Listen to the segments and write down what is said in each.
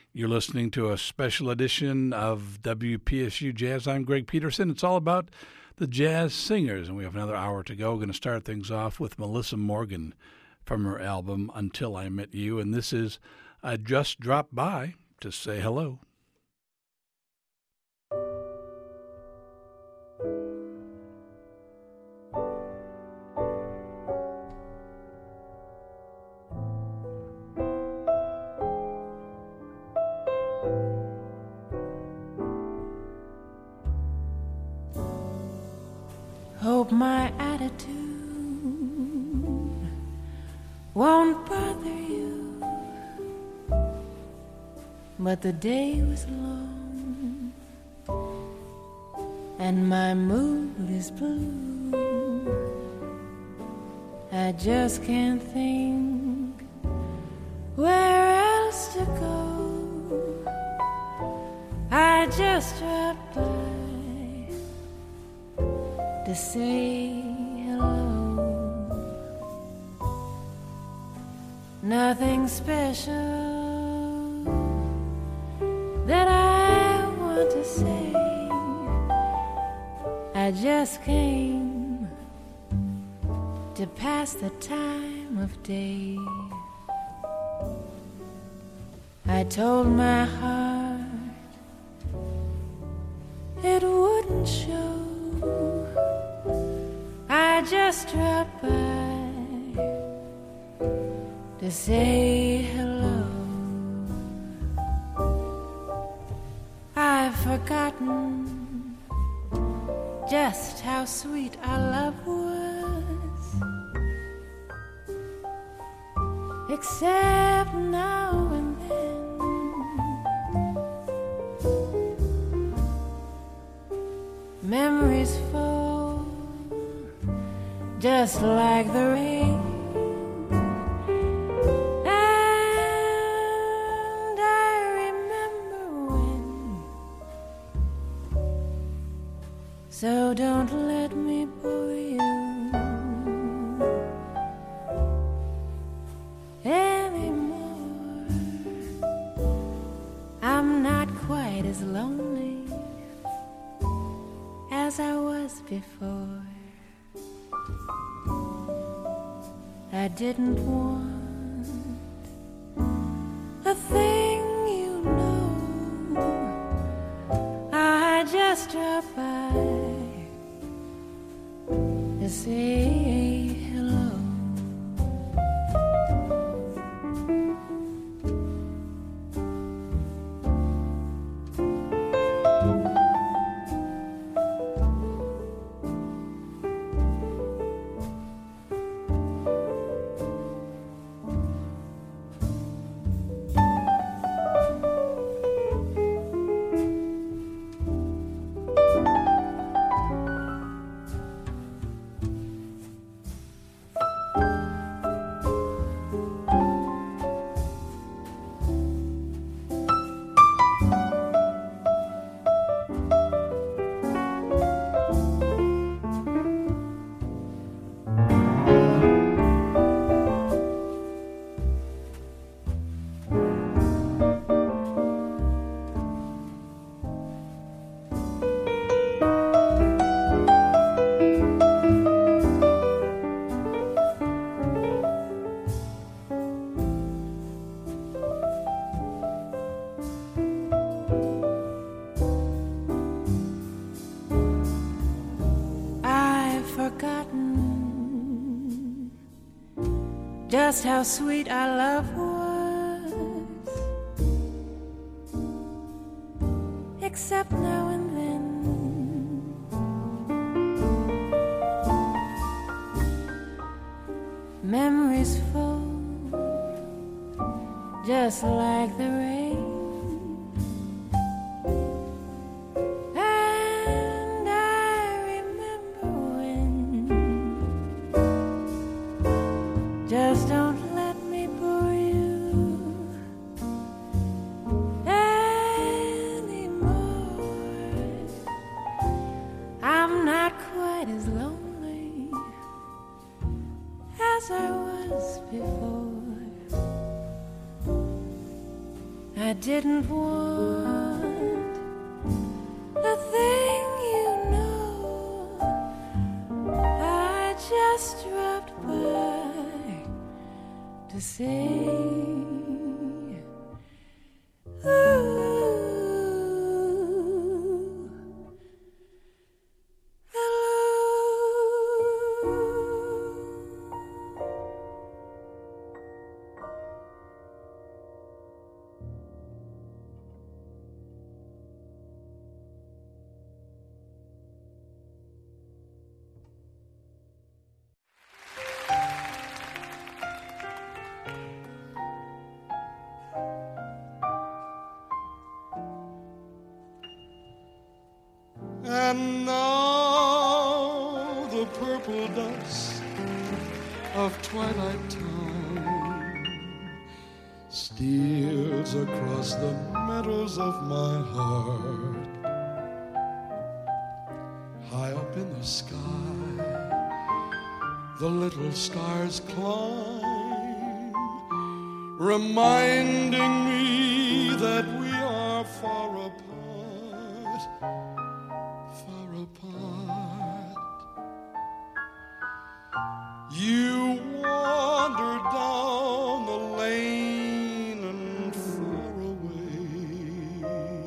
You're listening to a special edition of WPSU Jazz. I'm Greg Peterson. It's all about the jazz singers, and we have another hour to go. We're going to start things off with Melissa Morgan from her album Until I Met You, and this is I Just Dropped By to Say Hello. Hope my attitude won't bother you, but the day was long and my mood is blue. I just can't think where else to go. I just dropped by to say hello. Nothing special that I want to say. I just came to pass the time of day. I told my heart it wouldn't show. I just dropped by to say hello. I've forgotten just how sweet our love was, except now and then memories fall just like the rain, and I remember when. So don't let me bore you anymore. I'm not quite as lonely as I was before. I didn't want a thing, you know. I just dropped by to say hello. Just how sweet our love was, except now and then memories fall just like the rain, and I remember when. Just don't let me bore you anymore. I'm not quite as lonely as I was before. I didn't want a thing, you know. I just dropped by to say, ooh. And now the purple dust of twilight time steals across the meadows of my heart. High up in the sky, the little stars climb, reminding me that we are far apart. You wander down the lane and far away,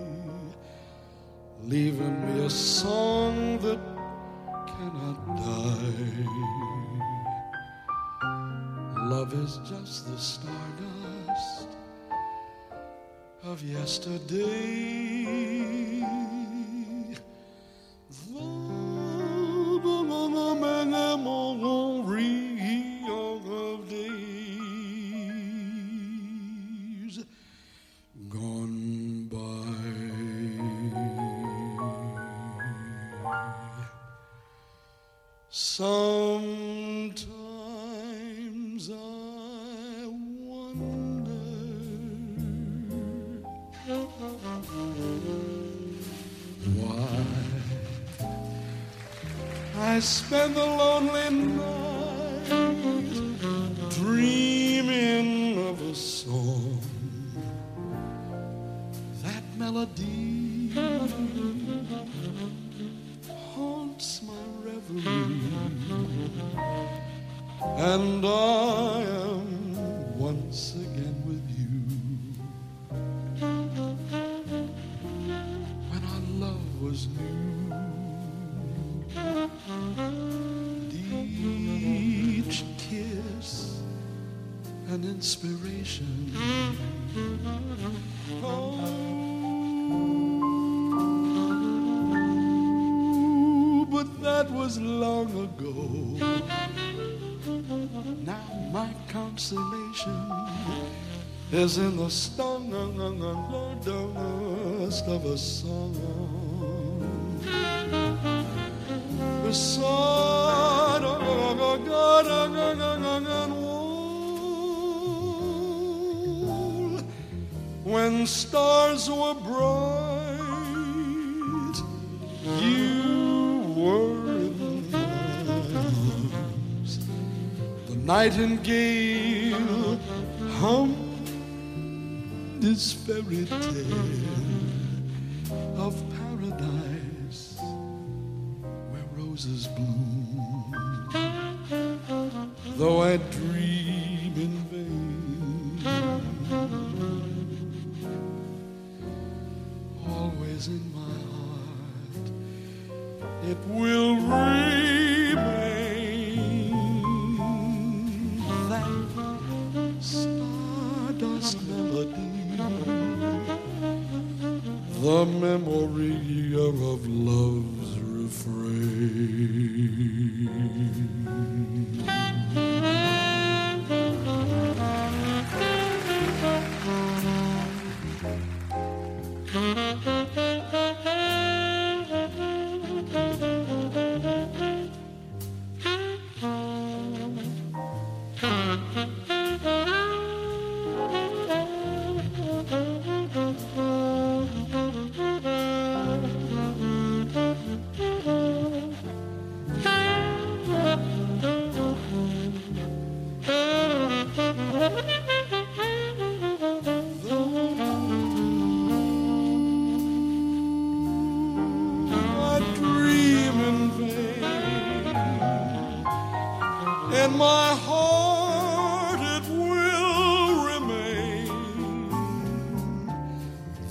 leaving me a song that cannot die. Love is just the stardust of yesterday. Memory of days gone by. Sometimes I wonder why I spend the lonely night dreaming of a song. That melody haunts my reverie, and I am once again with you. When our love was new, each kiss an inspiration. Oh, but that was long ago. Now my consolation is in the stardust of a song. Beside a garden wall, when stars were bright, you were in my arms. The nightingale hummed this fairy tale of paradise where roses bloom. Though I dream in vain, always in my heart it will remain. That stardust melody, the memory of love's refrain.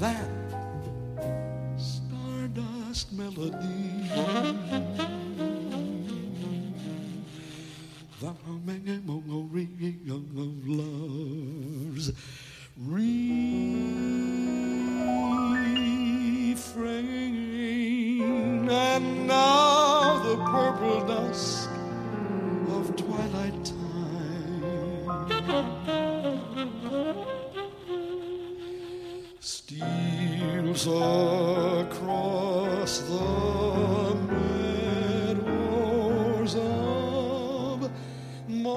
that stardust melody. The memory of love's refrain. And now the purple dusk of twilight time steals across the meadows of my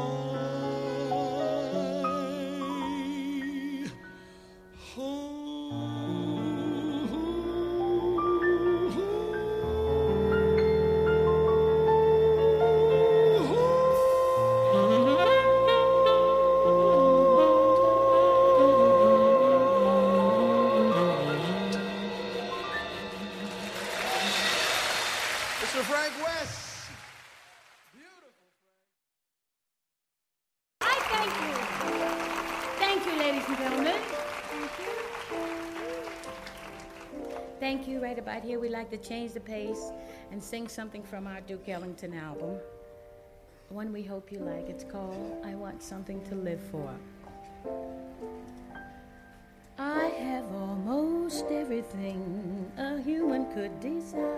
Mr. Frank West. I thank you. Thank you, ladies and gentlemen. Thank you. Right about here, we like to change the pace and sing something from our Duke Ellington album. One we hope you like. It's called I Want Something to Live For. I have almost everything a human could desire.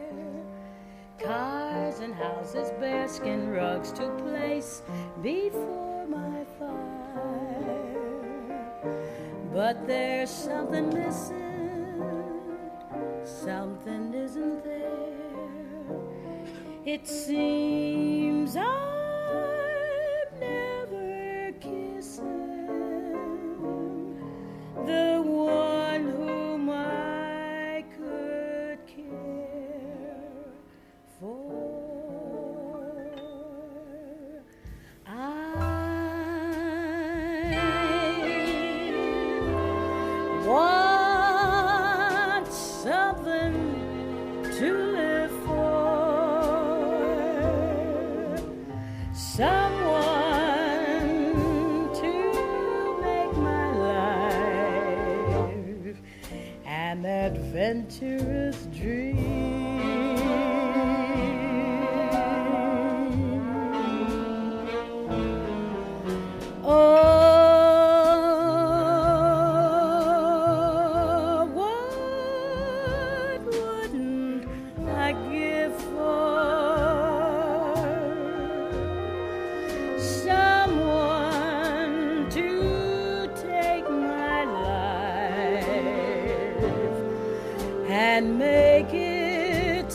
Cars and houses, bearskin rugs to place before my fire. But there's something missing, something isn't there. It seems I'm never kissing the one whom I could care for. I want something to live for, someone to make my life an adventurous dream. Oh, what wouldn't I give for someone to take my life and make it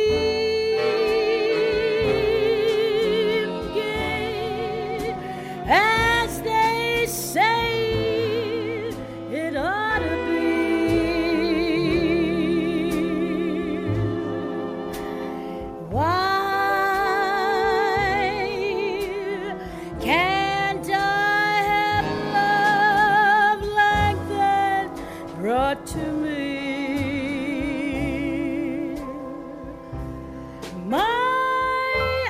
seem gay, as they say it ought to be. Why can't I have love like that brought to me? My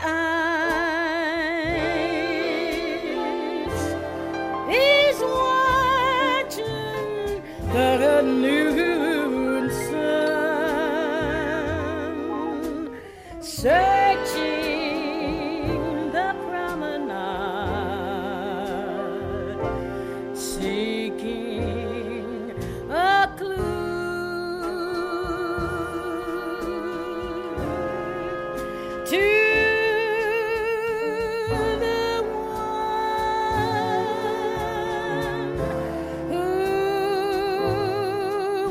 eyes is watching the noon sun, searching the promenade, seeking a clue to the one who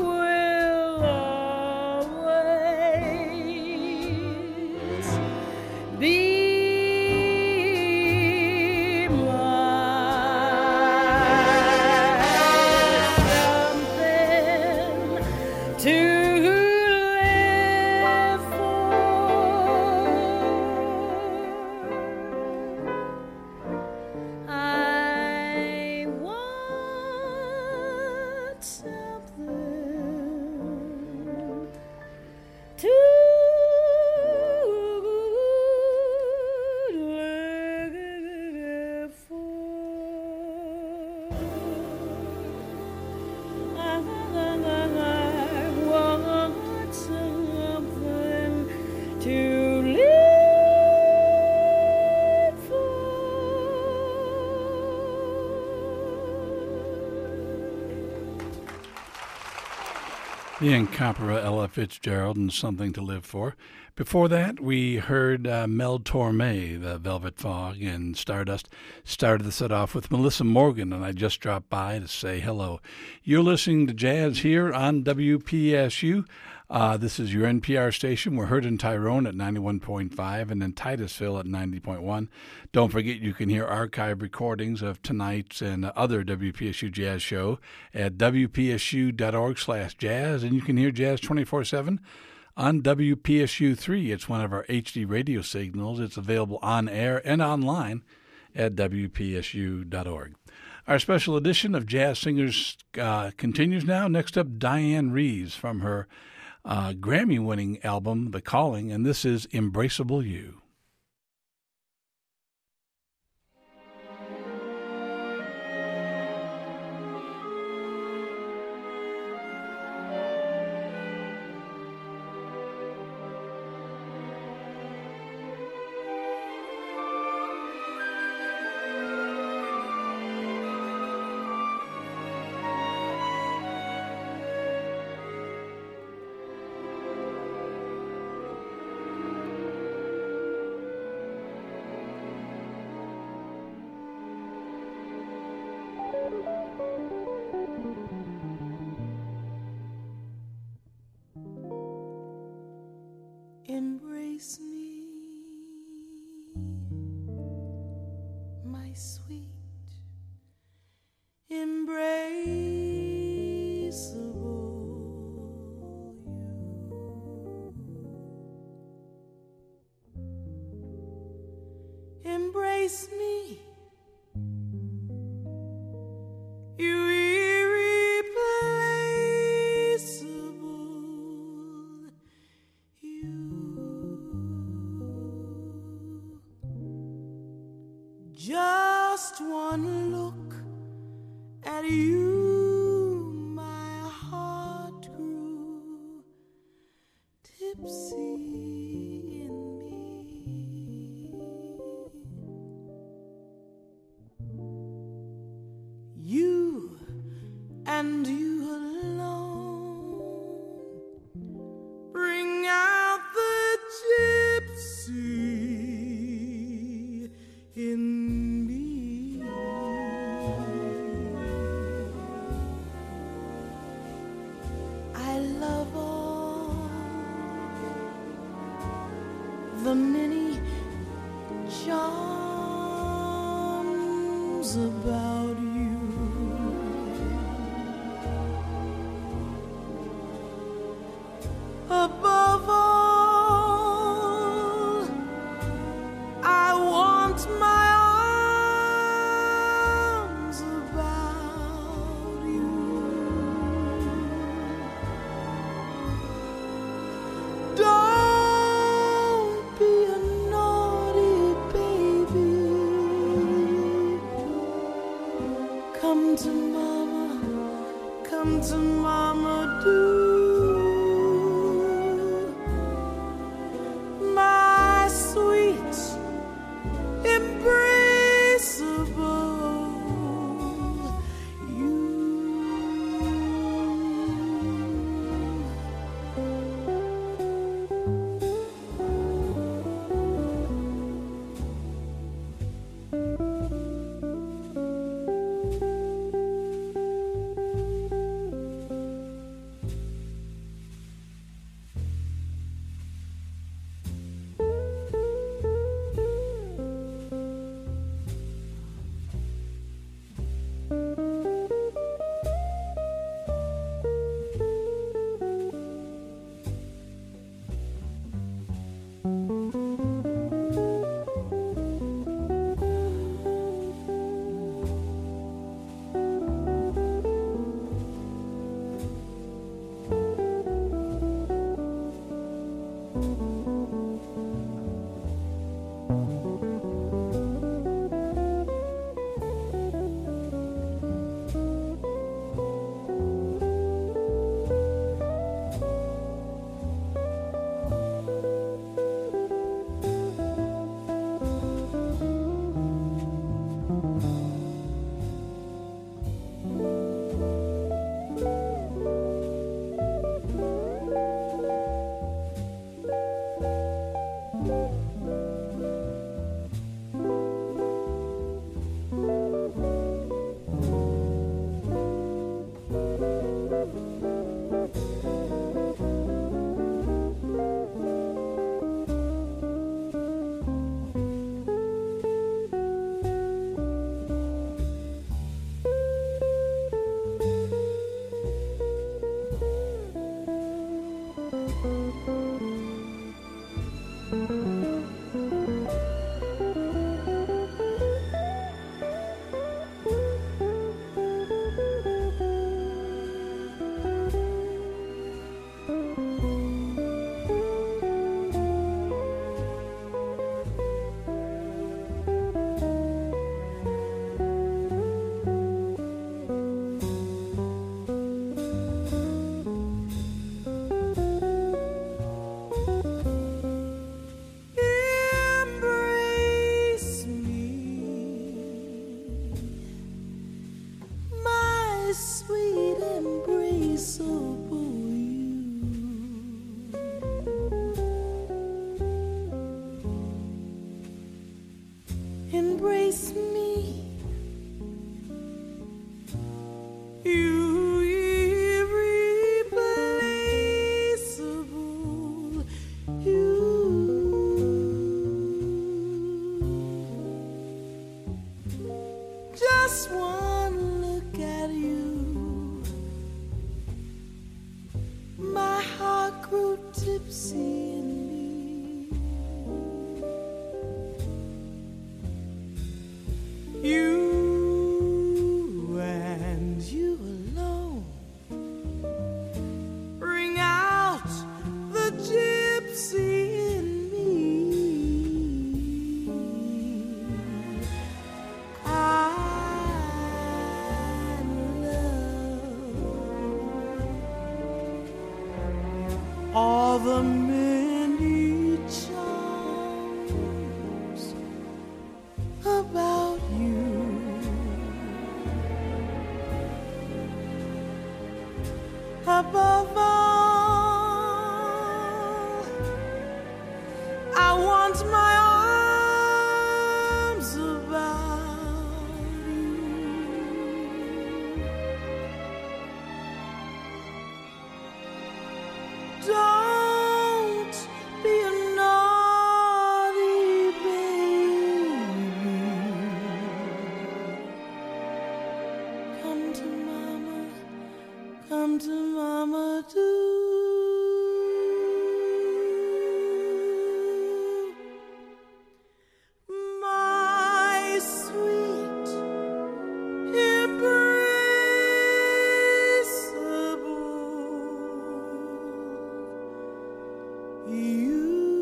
The incomparable Ella Fitzgerald and Something to Live For. Before that, we heard Mel Torme, the Velvet Fog, and Stardust. Started the set off with Melissa Morgan, and I just dropped by to say hello. You're listening to Jazz here on WPSU. This is your NPR station. We're heard in Tyrone at 91.5 and in Titusville at 90.1. Don't forget you can hear archive recordings of tonight's and other WPSU Jazz show at wpsu.org/jazz, and you can hear Jazz 24/7 on WPSU-3. It's one of our HD radio signals. It's available on air and online at WPSU.org. Our special edition of Jazz Singers continues now. Next up, Diane Reeves from her Grammy-winning album, The Calling, and this is Embraceable You. Embrace me, my sweet, embraceable you. Embrace me, you irreplaceable you. Just one look at you, my heart grew tipsy in me. You and you alone bring out the gypsy in me. I love all the many charms about you. Above all, I want my arms about you. Don't be a naughty baby. Come to mama, do. grew tipsy in me. You and you alone bring out the gypsy in me. I love all the many charms about you. Above all, I want my arms about you. Don't be a naughty baby. Come to mama, come to mama too. My sweet, embraceable you.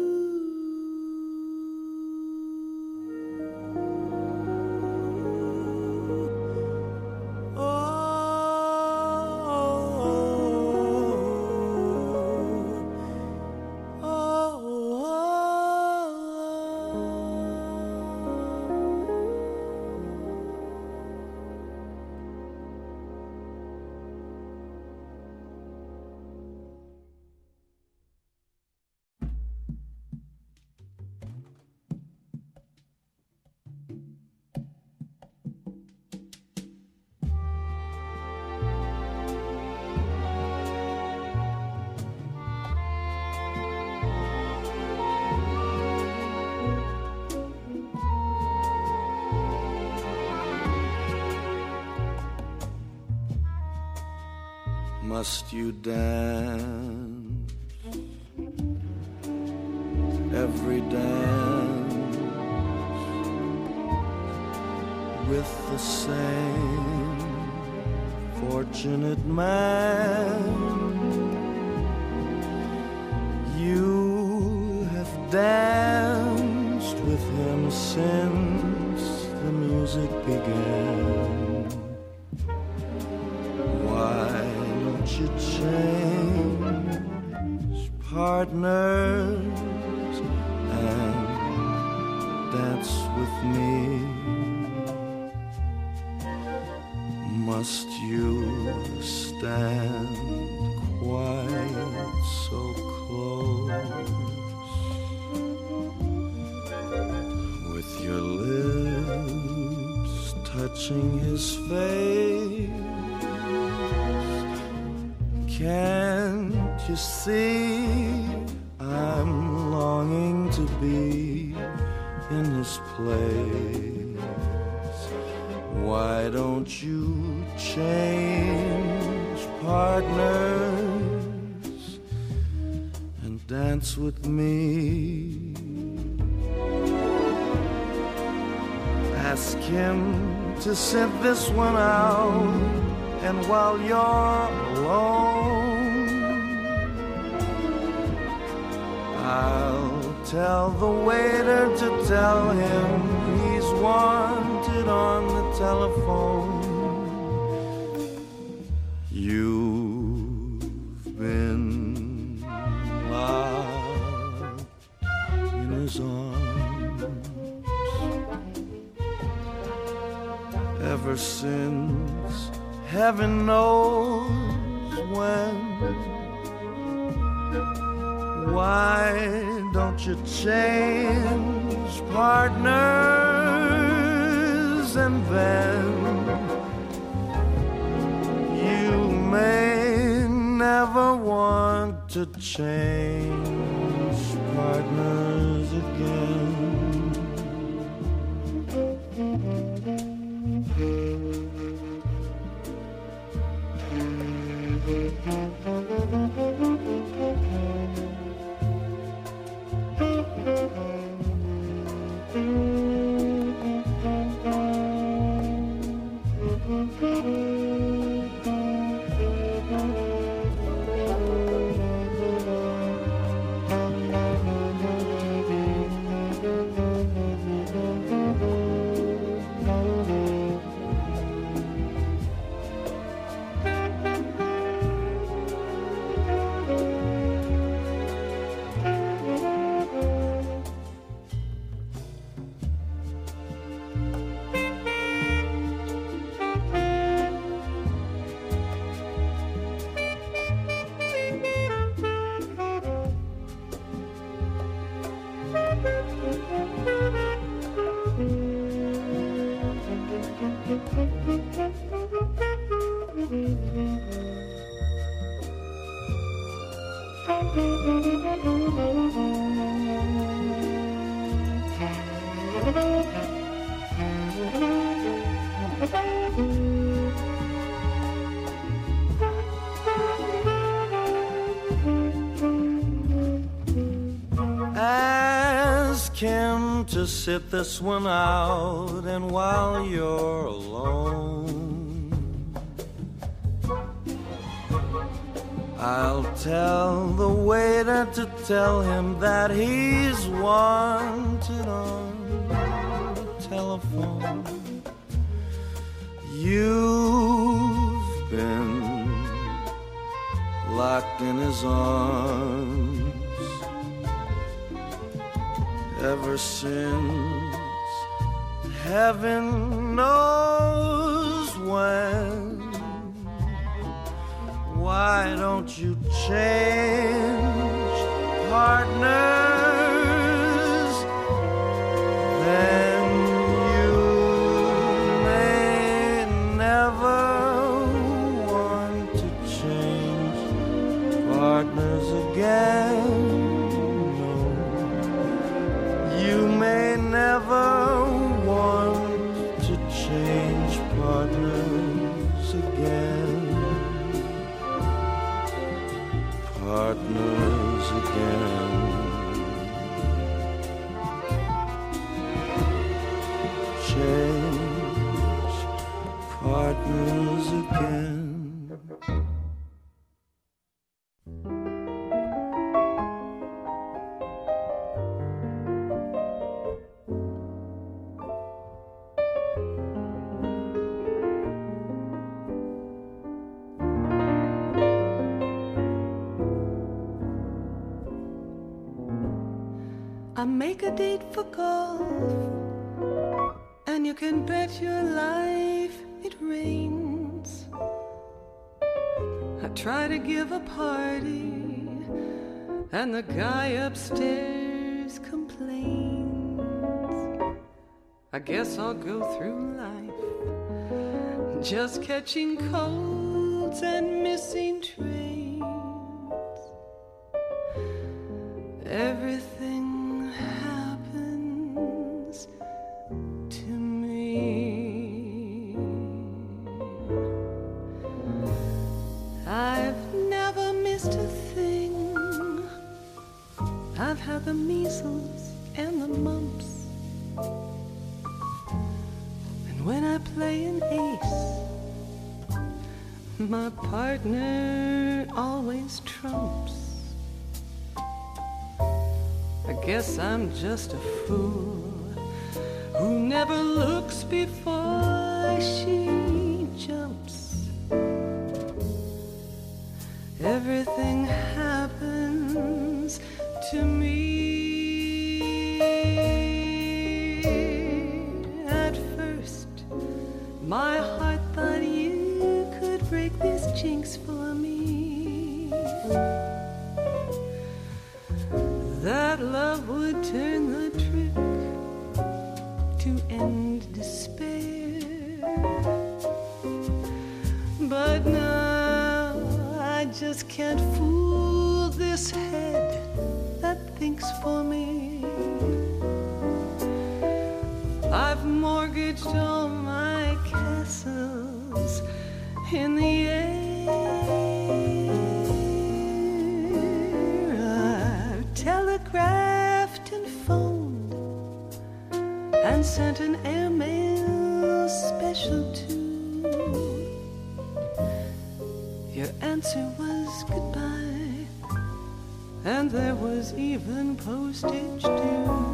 Must you dance every dance with the same fortunate man? You have danced with him since the music began. Why don't you change partners and dance with me? Must you stand quite so close with your lips touching his face? Can't you see I'm longing to be in his place? Why don't you change partners and dance with me? Ask him to sit this one out, and while you're alone, I'll tell the waiter to tell him he's wanted on the telephone. You've been locked in his arms ever since heaven knows when. Why don't you change partners, and then you may never want to change partners again. Ask him to sit this one out, and while you're alone, I'll tell the waiter to tell him that he's wanted on the telephone. You've been locked in his arms ever since heaven knows when. Why don't you change partners? Then you may never want to change partners again. No, you may never want to change partners again. Partners again. Change partners again. I make a date for golf, and you can bet your life it rains. I try to give a party, and the guy upstairs complains. I guess I'll go through life just catching colds and missing trains. Everything happens to me. I've never missed a thing. I've had the measles and the mumps, and when I play an ace, my partner always trumps. I guess I'm just a fool who never looks before she jumps. Everything happens to me. At first, my heart thought you could break these jinx for me, that love would turn the trick to end despair. But now I just can't fool this head that thinks for me. I've mortgaged all my castles in the air. I've telegraphed and phoned and sent an airmail special too. Your answer was goodbye, and there was even postage due.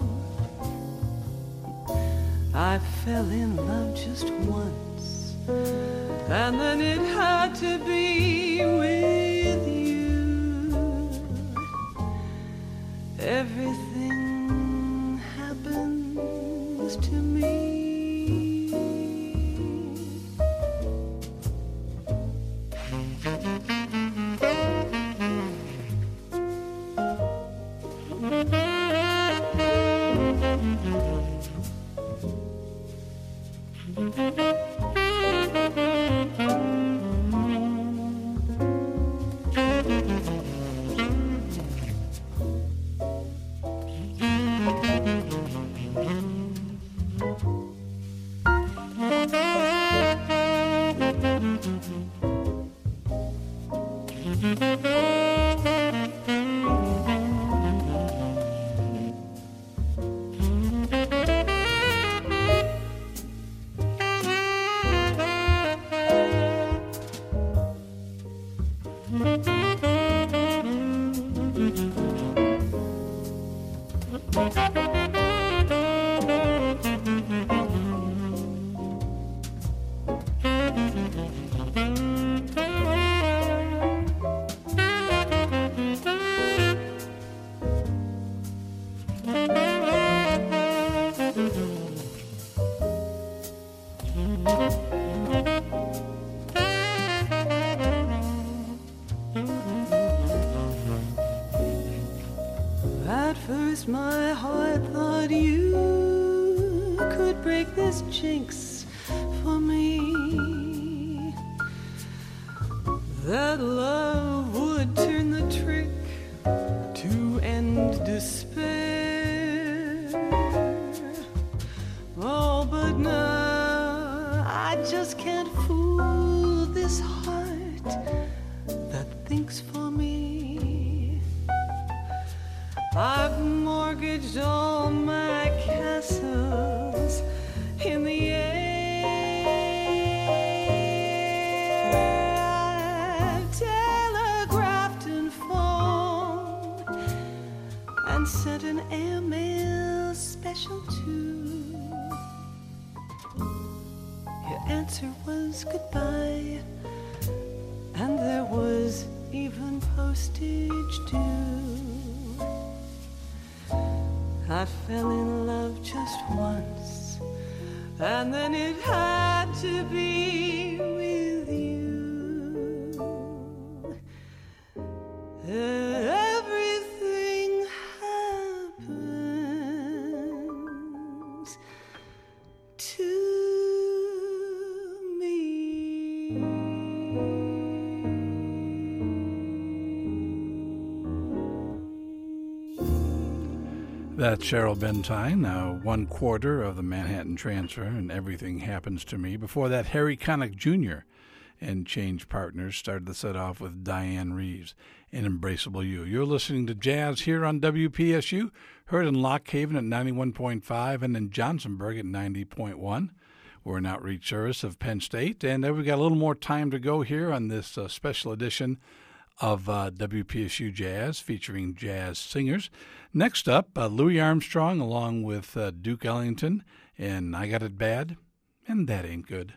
I fell in love just once, and then it had to be with you. Everything happens to me. At first my heart thought you could break this jinx for me, that love would turn the trick to end despair. Oh, but now I just can't fool this heart that thinks for me. I've mortgaged all my castles in the air. I've telegraphed and phoned and sent an airmail special too. Your answer was goodbye, and there was even postage due. I fell in love just once, and then it had to be with you. Everything happens to me. That's Cheryl Bentine, now 1/4 of the Manhattan Transfer, and Everything Happens to Me. Before that, Harry Connick Jr. and Change Partners started the set off with Diane Reeves and Embraceable You. You're listening to Jazz here on WPSU, heard in Lock Haven at 91.5 and in Johnsonburg at 90.1. We're an outreach service of Penn State, and we've got a little more time to go here on this special edition of WPSU Jazz featuring jazz singers. Next up, Louis Armstrong along with Duke Ellington and I Got It Bad, and That Ain't Good.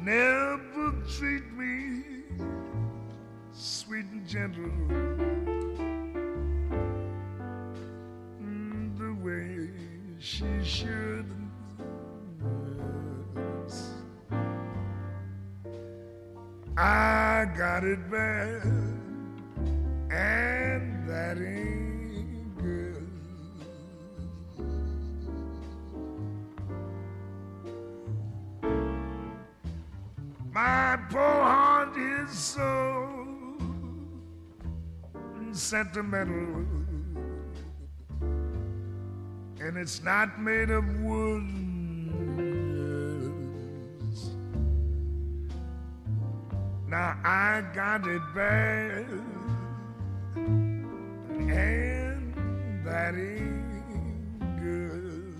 never treat me sweet and gentle the way she should. I got it bad, and that ain't good. My poor heart is so sentimental, and it's not made of wood. Now I got it bad, and that ain't good.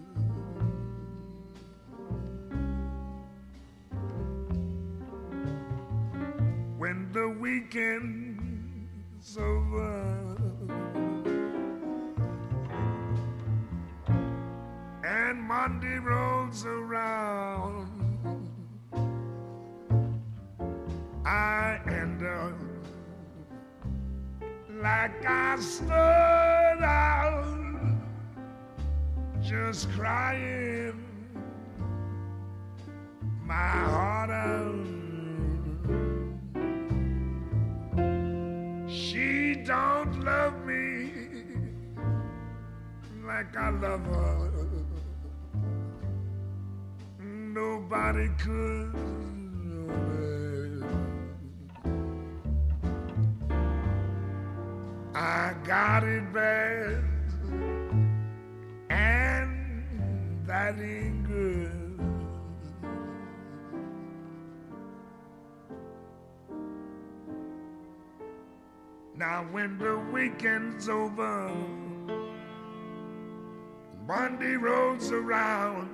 When the weekend's over and Monday rolls around, I end up like I stood out, just crying my heart out. She don't love me like I love her. Nobody could. I got it bad, and that ain't good. Now when the weekend's over, Monday rolls around,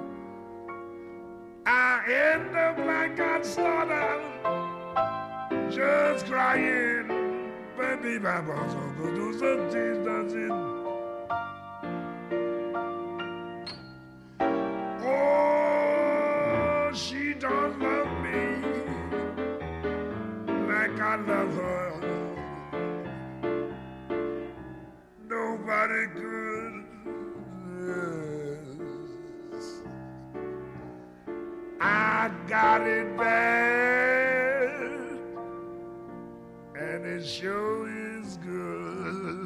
I end up like I start out, just crying. Baby, Baba, so go do some things, does it? Oh, she don't love me like I love her. Nobody could. I got it bad, and it sure is good.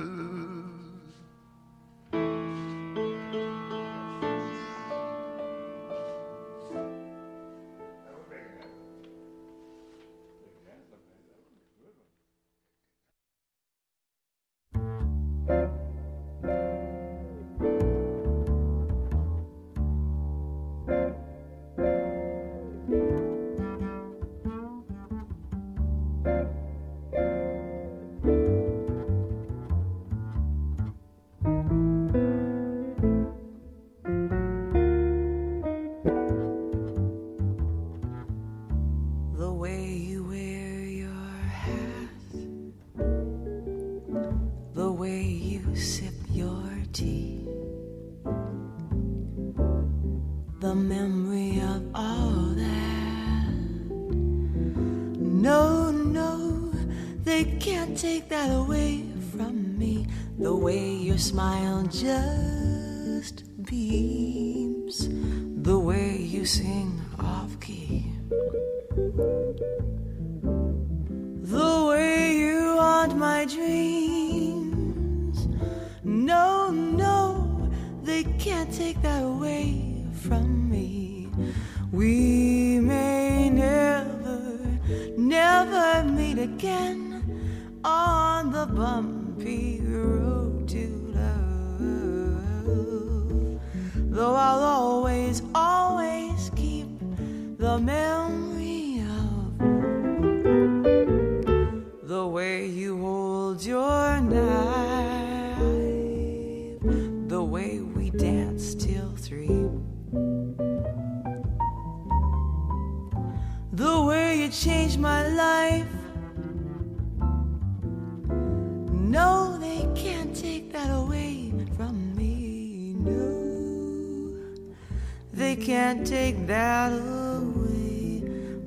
The memory of all that. No, no, they can't take that away from me. The way your smile just beams, the way you sing off key, the way you haunt my dreams. No, no, they can't take that away from me. We may never meet again on the bumpy road to love, though I'll always, always keep the memory of the way you hold your knife, the way we dance till 3, the way you changed my life. No, they can't take that away from me. No, they can't take that away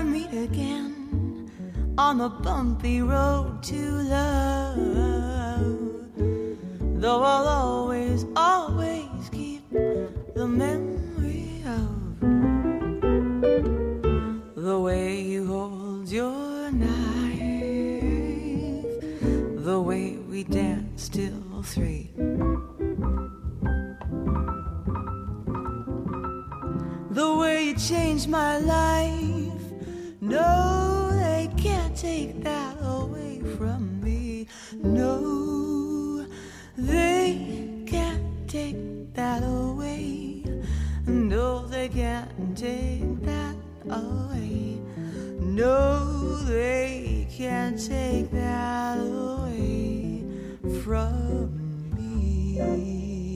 meet again on the bumpy road to love. Though I'll always, always keep the memory of the way you hold your knife, the way we danced till 3. The way you changed my life. No, they can't take that away from me. No, they can't take that away. No, they can't take that away. No, they can't take that away from me.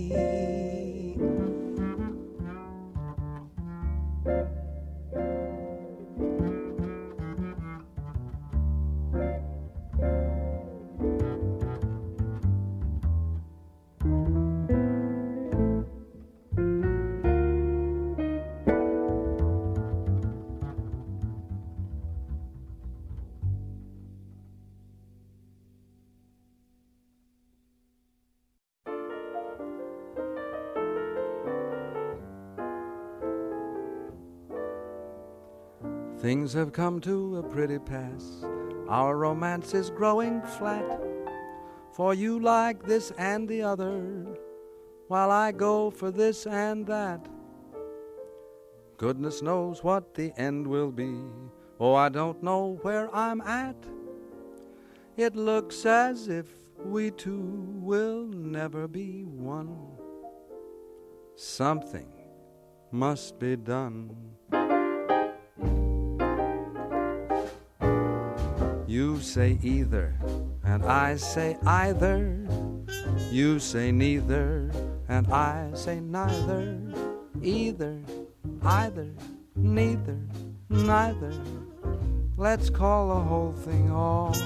Things have come to a pretty pass. Our romance is growing flat. For you like this and the other, while I go for this and that. Goodness knows what the end will be. Oh, I don't know where I'm at. It looks as if we two will never be one. Something must be done. You say either, and I say either. You say neither, and I say neither. Either, either, neither, neither. Let's call the whole thing off.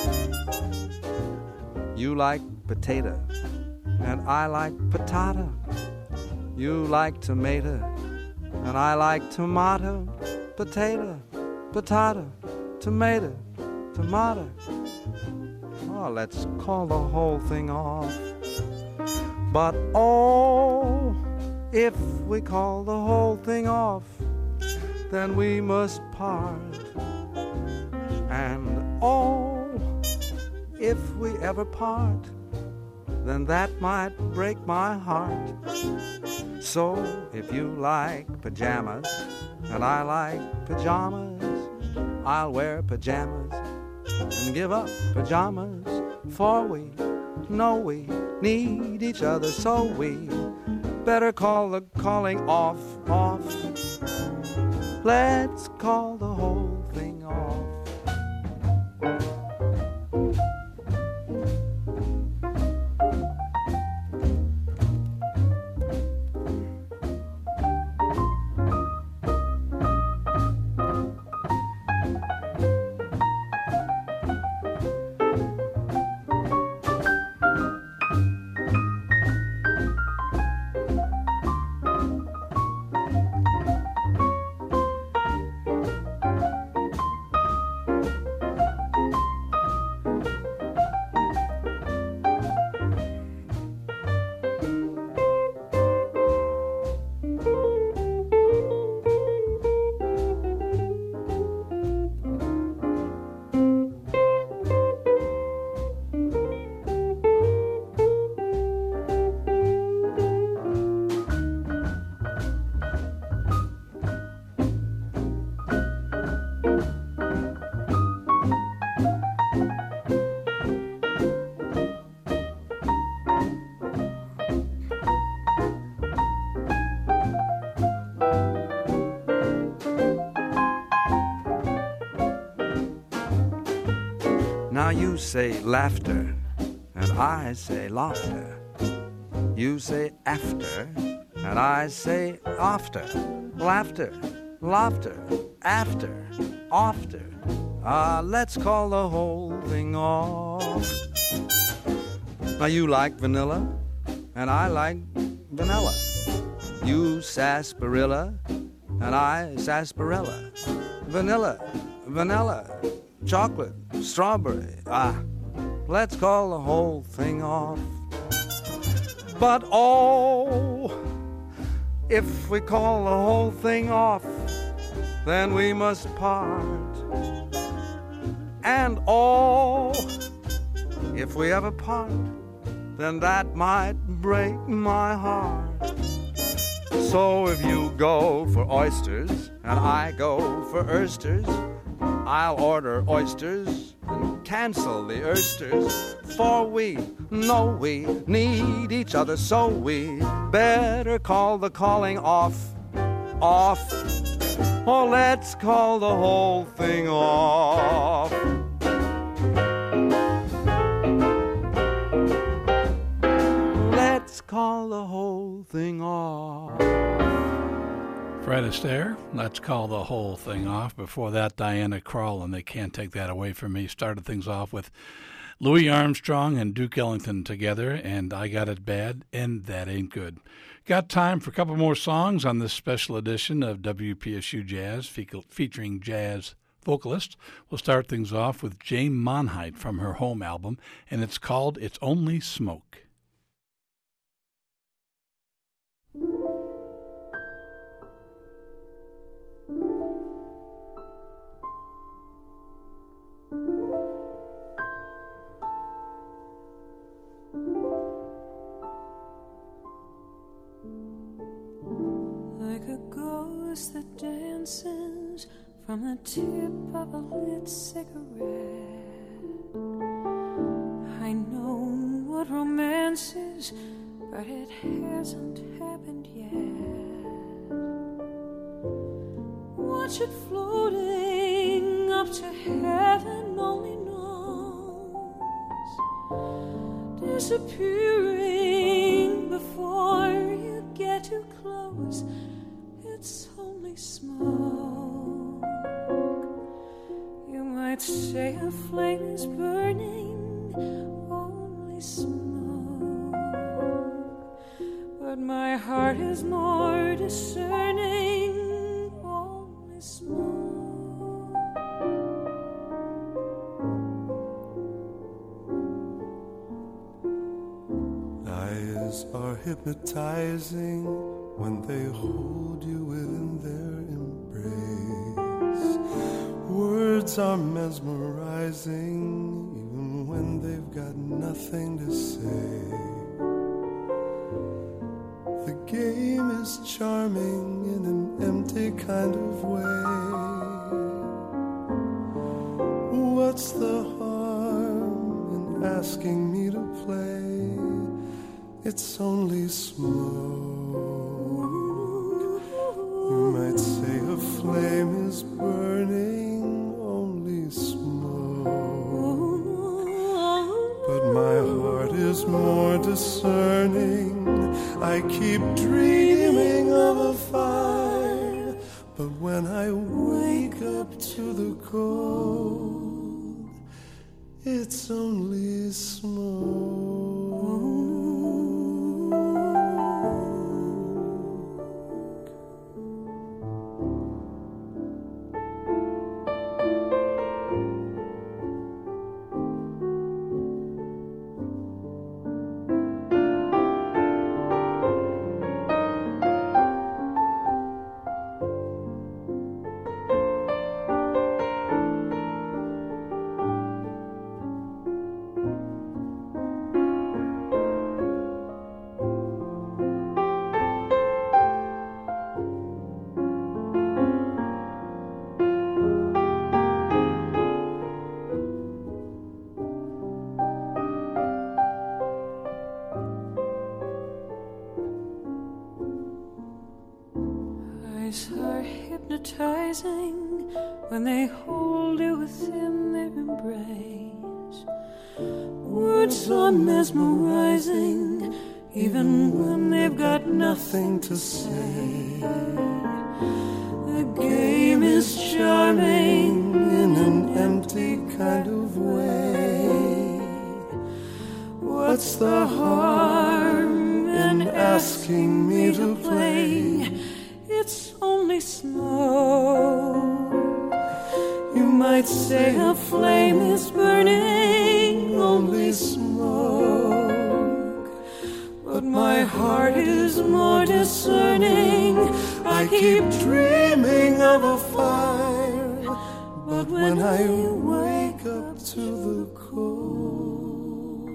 You like potato, and I like patata. You like tomato, and I like tomato. Potato, patata, tomato, tomato. Oh, let's call the whole thing off. But oh, if we call the whole thing off, then we must part. And oh, if we ever part, then that might break my heart. So if you like pajamas and I like pajamas, I'll wear pajamas and give up pajamas. For we know we need each other, so we better call the calling off. Let's call the whole thing off. Now you say laughter, and I say laughter. You say after, and I say after. Laughter, laughter, after, after. Let's call the whole thing off. Now you like vanilla, and I like vanilla. You sarsaparilla, and I sarsaparilla. vanilla, chocolate, strawberry. Let's call the whole thing off. But oh, if we call the whole thing off, then we must part. And oh, if we ever part, then that might break my heart. So if you go for oysters and I go for oysters, I'll order oysters and cancel the oysters. For we know we need each other, so we better call the calling off. Or let's call the whole thing off. Let's call the whole thing off. Fred Astaire, let's call the whole thing off. Before that, Diana Krall, and They Can't Take That Away From Me, started things off with Louis Armstrong and Duke Ellington together, and I Got It Bad, and That Ain't Good. Got time for a couple more songs on this special edition of WPSU Jazz, featuring jazz vocalists. We'll start things off with Jane Monheit from her home album, and it's called It's Only Smoke. Like a ghost that dances from the tip of a lit cigarette, I know what romance is, but it hasn't happened yet. Watch it floating up to heaven only knows, disappearing before you get too close. It's only smoke. You might say a flame is burning, only smoke. But my heart is more discerning, only smoke. Eyes are hypnotizing when they hold you within their embrace. Words are mesmerizing even when they've got nothing to say. The game is charming in an empty kind of way. What's the harm in asking me to play? It's only smoke. You might say a flame is burning, only smoke. But my heart is more discerning. I keep dreaming of a fire, but when I wake up to the cold, it's only smoke. When they hold you within their embrace, words are mesmerizing even when they've got nothing to say. The game is charming in an empty kind of way. What's the harm in asking me to play? It's only smoke. might say a flame is burning, only smoke. But my heart is more discerning. I keep dreaming of a fire, but when I wake up to the cold,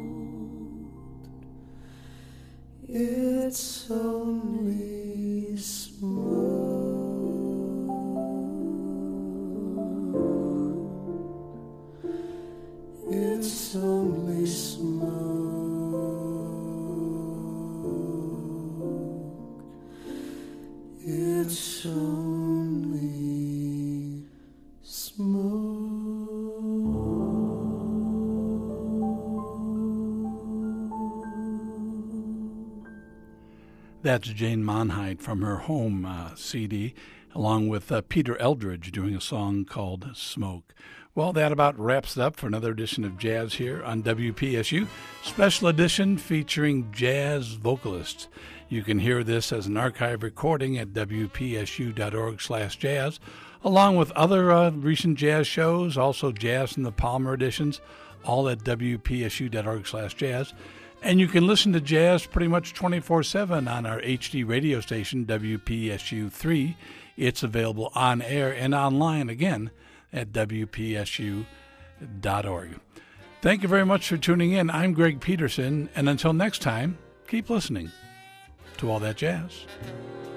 it's only smoke. It's only smoke. It's only smoke. That's Jane Monheit from her Home CD, along with Peter Eldridge doing a song called Smoke. Well, that about wraps it up for another edition of Jazz here on WPSU, special edition featuring jazz vocalists. You can hear this as an archive recording at wpsu.org/jazz, along with other recent jazz shows, also Jazz in the Palmer editions, all at wpsu.org/jazz. And you can listen to jazz pretty much 24/7 on our HD radio station, WPSU3. It's available on air and online again at wpsu.org. Thank you very much for tuning in. I'm Greg Peterson, and until next time, keep listening to all that jazz.